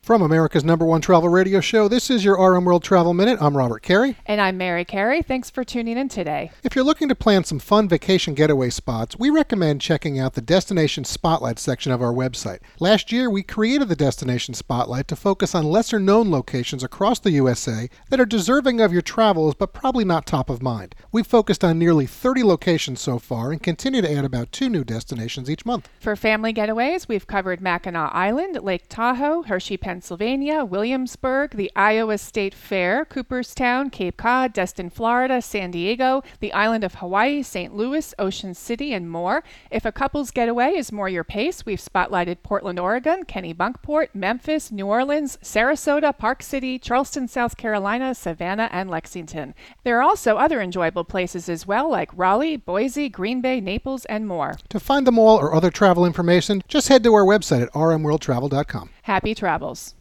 From America's #1 travel radio show, this is your RM World Travel Minute. I'm Robert Carey. And I'm Mary Carey. Thanks for tuning in today. If you're looking to plan some fun vacation getaway spots, we recommend checking out the Destination Spotlight section of our website. Last year, we created the Destination Spotlight to focus on lesser-known locations across the USA that are deserving of your travels, but probably not top of mind. We've focused on nearly 30 locations so far and continue to add about 2 new destinations each month. For family getaways, we've covered Mackinac Island, Lake Tahoe, Hershey, Pennsylvania, Williamsburg, the Iowa State Fair, Cooperstown, Cape Cod, Destin, Florida, San Diego, the island of Hawaii, St. Louis, Ocean City, and more. If a couple's getaway is more your pace, we've spotlighted Portland, Oregon, Kennebunkport, Memphis, New Orleans, Sarasota, Park City, Charleston, South Carolina, Savannah, and Lexington. There are also other enjoyable places as well, like Raleigh, Boise, Green Bay, Naples, and more. To find them all or other travel information, just head to our website at rmworldtravel.com. Happy travels.